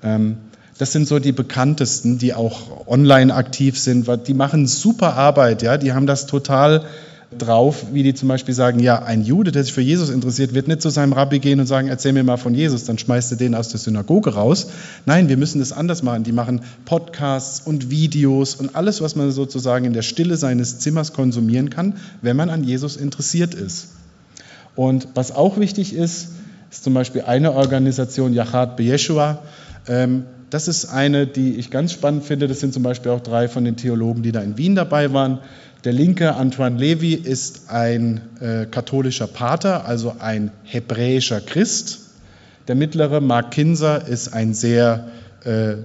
Das sind so die bekanntesten, die auch online aktiv sind. Die machen super Arbeit, ja? Die haben das total drauf, wie die zum Beispiel sagen, ja, ein Jude, der sich für Jesus interessiert, wird nicht zu seinem Rabbi gehen und sagen, erzähl mir mal von Jesus, dann schmeißt er den aus der Synagoge raus. Nein, wir müssen das anders machen. Die machen Podcasts und Videos und alles, was man sozusagen in der Stille seines Zimmers konsumieren kann, wenn man an Jesus interessiert ist. Und was auch wichtig ist, ist zum Beispiel eine Organisation, Yachad B'Yeshua. Das ist eine, die ich ganz spannend finde. Das sind zum Beispiel auch drei von den Theologen, die da in Wien dabei waren. Der linke, Antoine Levy, ist ein äh, katholischer Pater, also ein hebräischer Christ. Der mittlere, Mark Kinzer, ist ein sehr äh,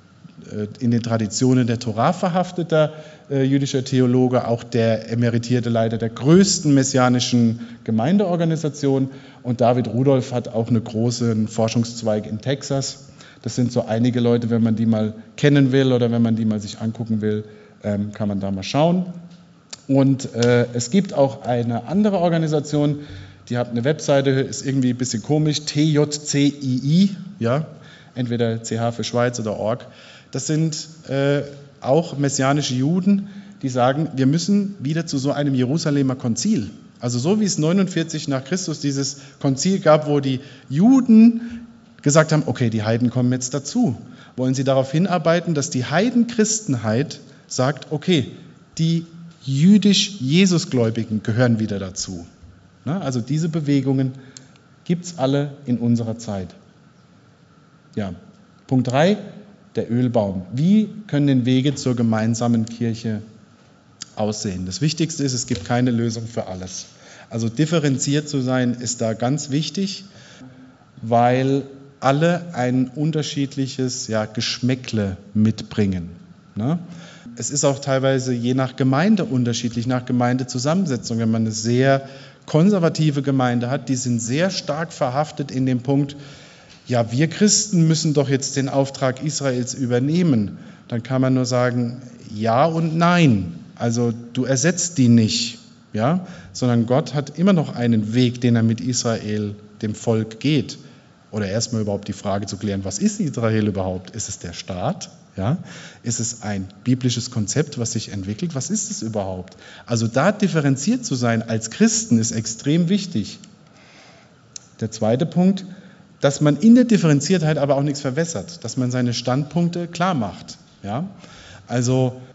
in den Traditionen der Torah verhafteter äh, jüdischer Theologe, auch der emeritierte Leiter der größten messianischen Gemeindeorganisation. Und David Rudolph hat auch einen großen Forschungszweig in Texas. Das sind so einige Leute, wenn man die mal kennen will oder wenn man die mal sich angucken will, ähm, kann man da mal schauen. Und äh, es gibt auch eine andere Organisation, die hat eine Webseite, ist irgendwie ein bisschen komisch, T J C I I, ja, entweder C H für Schweiz oder Org. Das sind äh, auch messianische Juden, die sagen, wir müssen wieder zu so einem Jerusalemer Konzil. Also so wie es neunundvierzig nach Christus dieses Konzil gab, wo die Juden gesagt haben, okay, die Heiden kommen jetzt dazu. Wollen sie darauf hinarbeiten, dass die Heidenchristenheit sagt, okay, die jüdisch-Jesusgläubigen gehören wieder dazu. Also diese Bewegungen gibt es alle in unserer Zeit. Ja. Punkt drei, der Ölbaum. Wie können denn Wege zur gemeinsamen Kirche aussehen? Das Wichtigste ist, es gibt keine Lösung für alles. Also differenziert zu sein ist da ganz wichtig, weil alle ein unterschiedliches ja, Geschmäckle mitbringen. Ne? Es ist auch teilweise je nach Gemeinde unterschiedlich, nach Gemeindezusammensetzung. Wenn man eine sehr konservative Gemeinde hat, die sind sehr stark verhaftet in dem Punkt, ja, wir Christen müssen doch jetzt den Auftrag Israels übernehmen. Dann kann man nur sagen, ja und nein. Also du ersetzt die nicht, ja, sondern Gott hat immer noch einen Weg, den er mit Israel, dem Volk, geht. Oder erstmal überhaupt die Frage zu klären, was ist Israel überhaupt? Ist es der Staat? Ja? Ist es ein biblisches Konzept, was sich entwickelt? Was ist es überhaupt? Also da differenziert zu sein als Christen ist extrem wichtig. Der zweite Punkt, dass man in der Differenziertheit aber auch nichts verwässert, dass man seine Standpunkte klar macht. Ja? Also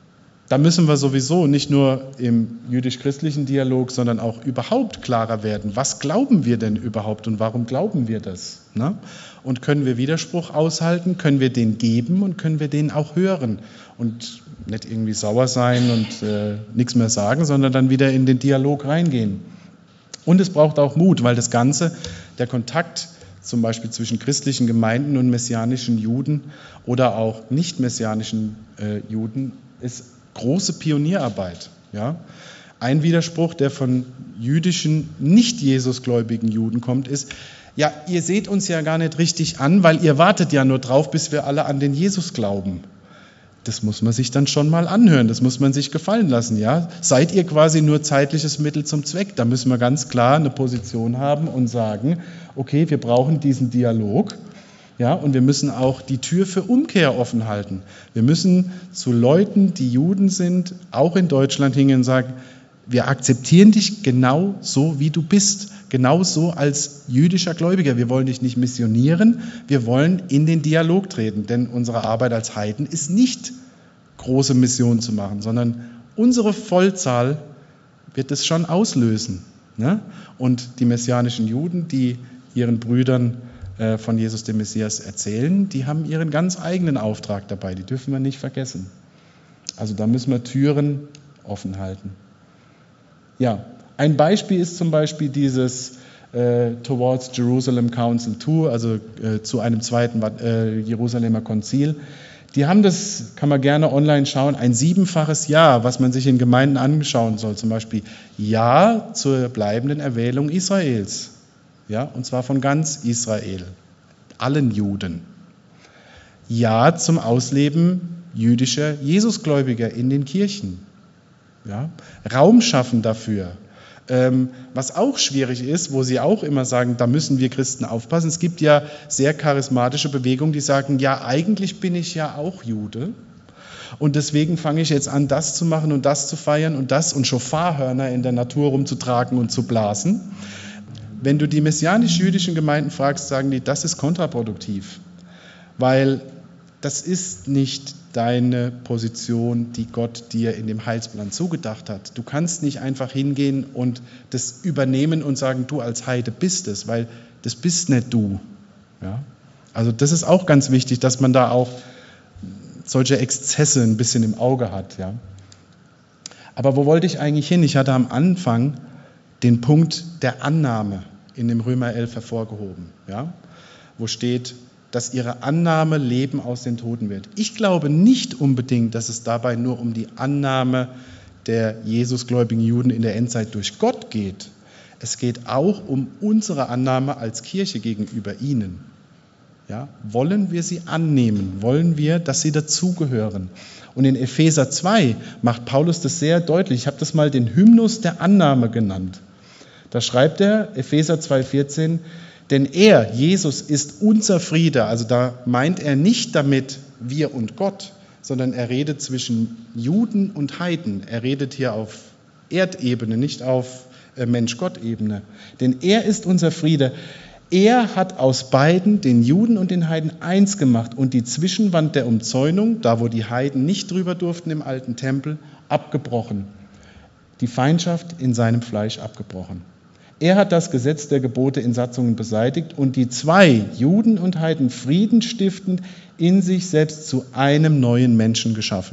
Da müssen wir sowieso nicht nur im jüdisch-christlichen Dialog, sondern auch überhaupt klarer werden. Was glauben wir denn überhaupt und warum glauben wir das? Ne? Und können wir Widerspruch aushalten? Können wir den geben und können wir den auch hören? Und nicht irgendwie sauer sein und äh, nichts mehr sagen, sondern dann wieder in den Dialog reingehen. Und es braucht auch Mut, weil das Ganze, der Kontakt zum Beispiel zwischen christlichen Gemeinden und messianischen Juden oder auch nicht messianischen äh, Juden, ist große Pionierarbeit. Ja? Ein Widerspruch, der von jüdischen, nicht Jesusgläubigen Juden kommt, ist, ja, ihr seht uns ja gar nicht richtig an, weil ihr wartet ja nur drauf, bis wir alle an den Jesus glauben. Das muss man sich dann schon mal anhören, das muss man sich gefallen lassen. Ja? Seid ihr quasi nur zeitliches Mittel zum Zweck? Da müssen wir ganz klar eine Position haben und sagen, okay, wir brauchen diesen Dialog. Ja, und wir müssen auch die Tür für Umkehr offen halten. Wir müssen zu Leuten, die Juden sind, auch in Deutschland hingehen und sagen, wir akzeptieren dich genau so, wie du bist. Genau so als jüdischer Gläubiger. Wir wollen dich nicht missionieren, wir wollen in den Dialog treten. Denn unsere Arbeit als Heiden ist nicht, große Missionen zu machen, sondern unsere Vollzahl wird es schon auslösen. Ne? Und die messianischen Juden, die ihren Brüdern von Jesus dem Messias erzählen, die haben ihren ganz eigenen Auftrag dabei, die dürfen wir nicht vergessen. Also da müssen wir Türen offen halten. Ja, ein Beispiel ist zum Beispiel dieses äh, Towards Jerusalem Council zwei, also äh, zu einem zweiten äh, Jerusalemer Konzil. Die haben das, kann man gerne online schauen, ein siebenfaches Ja, was man sich in Gemeinden anschauen soll. Zum Beispiel Ja zur bleibenden Erwählung Israels. Ja, und zwar von ganz Israel, allen Juden. Ja zum Ausleben jüdischer Jesusgläubiger in den Kirchen. Ja, Raum schaffen dafür. Ähm, was auch schwierig ist, wo sie auch immer sagen, da müssen wir Christen aufpassen. Es gibt ja sehr charismatische Bewegungen, die sagen, ja, eigentlich bin ich ja auch Jude. Und deswegen fange ich jetzt an, das zu machen und das zu feiern und das und Schofarhörner in der Natur rumzutragen und zu blasen. Wenn du die messianisch-jüdischen Gemeinden fragst, sagen die, das ist kontraproduktiv, weil das ist nicht deine Position, die Gott dir in dem Heilsplan zugedacht hat. Du kannst nicht einfach hingehen und das übernehmen und sagen, du als Heide bist es, weil das bist nicht du. Ja? Also das ist auch ganz wichtig, dass man da auch solche Exzesse ein bisschen im Auge hat. Ja? Aber wo wollte ich eigentlich hin? Ich hatte am Anfang den Punkt der Annahme in dem Römer elf hervorgehoben, ja, wo steht, dass ihre Annahme Leben aus den Toten wird. Ich glaube nicht unbedingt, dass es dabei nur um die Annahme der Jesusgläubigen Juden in der Endzeit durch Gott geht. Es geht auch um unsere Annahme als Kirche gegenüber ihnen. Ja, wollen wir sie annehmen? Wollen wir, dass sie dazugehören? Und in Epheser zwei macht Paulus das sehr deutlich. Ich habe das mal den Hymnus der Annahme genannt. Da schreibt er, Epheser zwei vierzehn, denn er, Jesus, ist unser Friede. Also da meint er nicht damit wir und Gott, sondern er redet zwischen Juden und Heiden. Er redet hier auf Erdebene, nicht auf Mensch-Gott-Ebene. Denn er ist unser Friede. Er hat aus beiden, den Juden und den Heiden, eins gemacht und die Zwischenwand der Umzäunung, da wo die Heiden nicht drüber durften im alten Tempel, abgebrochen. Die Feindschaft in seinem Fleisch abgebrochen. Er hat das Gesetz der Gebote in Satzungen beseitigt und die zwei, Juden und Heiden, friedenstiftend in sich selbst zu einem neuen Menschen geschaffen.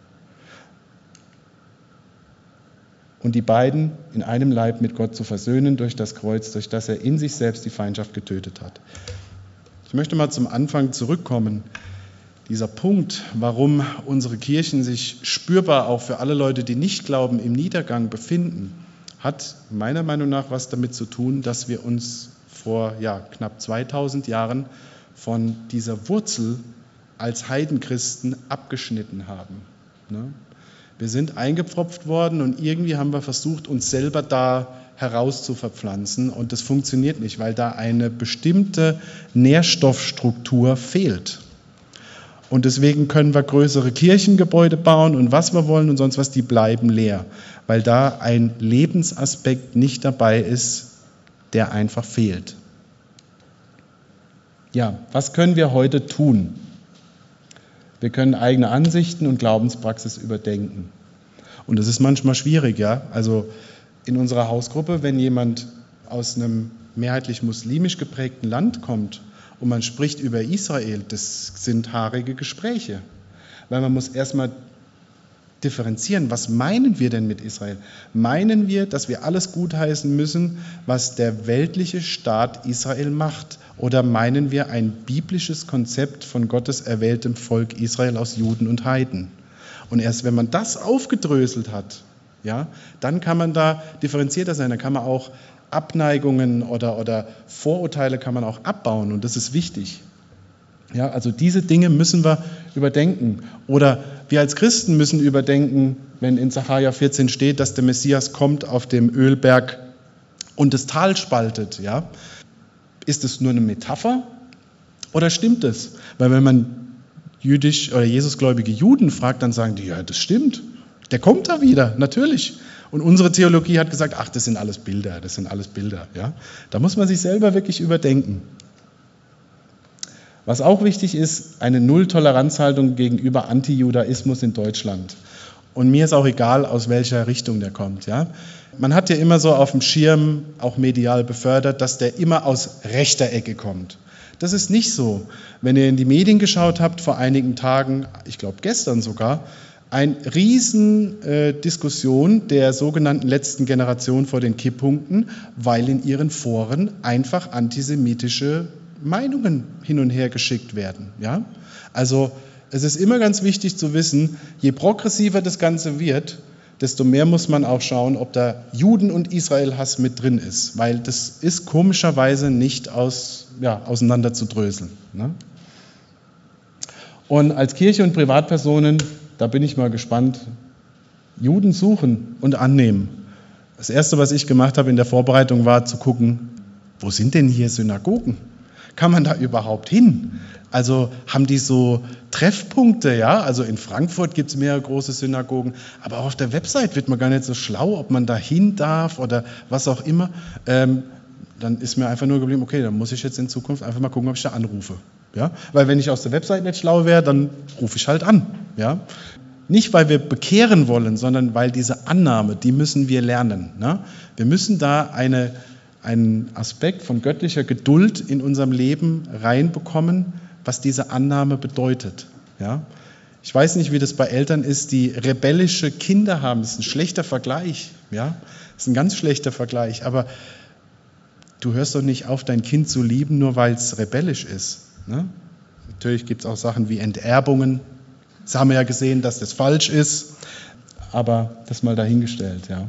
Und die beiden in einem Leib mit Gott zu versöhnen durch das Kreuz, durch das er in sich selbst die Feindschaft getötet hat. Ich möchte mal zum Anfang zurückkommen. Dieser Punkt, warum unsere Kirchen sich spürbar auch für alle Leute, die nicht glauben, im Niedergang befinden, hat meiner Meinung nach was damit zu tun, dass wir uns vor ja, knapp zweitausend Jahren von dieser Wurzel als Heidenchristen abgeschnitten haben. Ne? Wir sind eingepfropft worden und irgendwie haben wir versucht, uns selber da heraus zu verpflanzen und das funktioniert nicht, weil da eine bestimmte Nährstoffstruktur fehlt. Und deswegen können wir größere Kirchengebäude bauen und was wir wollen und sonst was, die bleiben leer, weil da ein Lebensaspekt nicht dabei ist, der einfach fehlt. Ja, was können wir heute tun? Wir können eigene Ansichten und Glaubenspraxis überdenken. Und das ist manchmal schwierig, ja. Also in unserer Hausgruppe, wenn jemand aus einem mehrheitlich muslimisch geprägten Land kommt und man spricht über Israel, das sind haarige Gespräche. Weil man muss erstmal differenzieren, was meinen wir denn mit Israel? Meinen wir, dass wir alles gutheißen müssen, was der weltliche Staat Israel macht? Oder meinen wir ein biblisches Konzept von Gottes erwähltem Volk Israel aus Juden und Heiden? Und erst wenn man das aufgedröselt hat, ja, dann kann man da differenzierter sein, dann kann man auch Abneigungen oder, oder Vorurteile kann man auch abbauen und das ist wichtig. Ja, also diese Dinge müssen wir überdenken. Oder wir als Christen müssen überdenken, wenn in Sacharja vierzehn steht, dass der Messias kommt auf dem Ölberg und das Tal spaltet. Ja? Ist es nur eine Metapher oder stimmt es? Weil wenn man jüdisch oder Jesusgläubige Juden fragt, dann sagen die, ja, das stimmt. Der kommt da wieder, natürlich. Und unsere Theologie hat gesagt, ach, das sind alles Bilder, das sind alles Bilder. Ja? Da muss man sich selber wirklich überdenken. Was auch wichtig ist, eine Null-Toleranz-Haltung gegenüber Antijudaismus in Deutschland. Und mir ist auch egal, aus welcher Richtung der kommt. Ja? Man hat ja immer so auf dem Schirm, auch medial befördert, dass der immer aus rechter Ecke kommt. Das ist nicht so. Wenn ihr in die Medien geschaut habt, vor einigen Tagen, ich glaube gestern sogar, eine riesen äh, Diskussion der sogenannten letzten Generation vor den Kipppunkten, weil in ihren Foren einfach antisemitische Meinungen hin und her geschickt werden. Ja? Also es ist immer ganz wichtig zu wissen, je progressiver das Ganze wird, desto mehr muss man auch schauen, ob da Juden- und Israel-Hass mit drin ist, weil das ist komischerweise nicht aus, ja, auseinander zu dröseln. Ne? Und als Kirche und Privatpersonen, da bin ich mal gespannt, Juden suchen und annehmen. Das Erste, was ich gemacht habe in der Vorbereitung, war zu gucken, wo sind denn hier Synagogen? Kann man da überhaupt hin? Also haben die so Treffpunkte, ja? Also in Frankfurt gibt es mehrere große Synagogen, aber auch auf der Website wird man gar nicht so schlau, ob man da hin darf oder was auch immer. Ähm, dann ist mir einfach nur geblieben, okay, dann muss ich jetzt in Zukunft einfach mal gucken, ob ich da anrufe. Ja? Weil wenn ich aus der Website nicht schlau wäre, dann rufe ich halt an. Ja? Nicht, weil wir bekehren wollen, sondern weil diese Annahme, die müssen wir lernen. Ne? Wir müssen da eine einen Aspekt von göttlicher Geduld in unserem Leben reinbekommen, was diese Annahme bedeutet. Ja? Ich weiß nicht, wie das bei Eltern ist, die rebellische Kinder haben. Das ist ein schlechter Vergleich. Ja? Das ist ein ganz schlechter Vergleich. Aber du hörst doch nicht auf, dein Kind zu lieben, nur weil es rebellisch ist. Ne? Natürlich gibt es auch Sachen wie Enterbungen. Das haben wir ja gesehen, dass das falsch ist. Aber das mal dahingestellt, ja.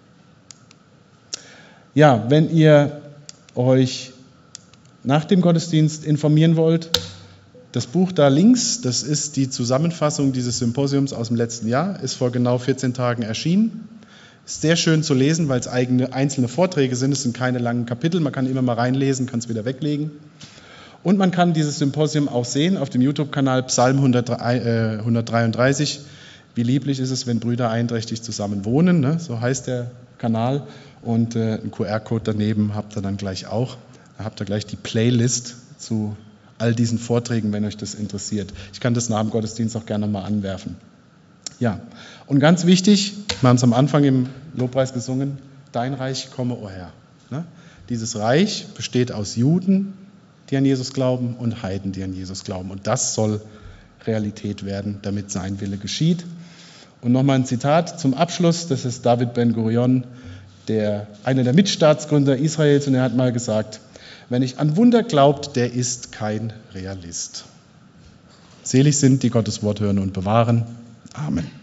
Ja, wenn ihr euch nach dem Gottesdienst informieren wollt, das Buch da links, das ist die Zusammenfassung dieses Symposiums aus dem letzten Jahr, ist vor genau vierzehn Tagen erschienen. Ist sehr schön zu lesen, weil es eigene einzelne Vorträge sind, es sind keine langen Kapitel, man kann immer mal reinlesen, kann es wieder weglegen. Und man kann dieses Symposium auch sehen auf dem YouTube-Kanal Psalm hundertdreiunddreißig. Wie lieblich ist es, wenn Brüder einträchtig zusammen wohnen, ne? So heißt der Kanal. Und äh, einen Q R-Code daneben habt ihr dann gleich auch. Da habt ihr gleich die Playlist zu all diesen Vorträgen, wenn euch das interessiert. Ich kann das nach dem Gottesdienst auch gerne mal anwerfen. Ja, und ganz wichtig, wir haben es am Anfang im Lobpreis gesungen, dein Reich komme, o Herr. Ne? Dieses Reich besteht aus Juden, die an Jesus glauben, und Heiden, die an Jesus glauben. Und das soll Realität werden, damit sein Wille geschieht. Und nochmal ein Zitat zum Abschluss, das ist David Ben-Gurion, der, einer der Mitstaatsgründer Israels, und er hat mal gesagt, wer nicht an Wunder glaubt, der ist kein Realist. Selig sind, die Gottes Wort hören und bewahren. Amen.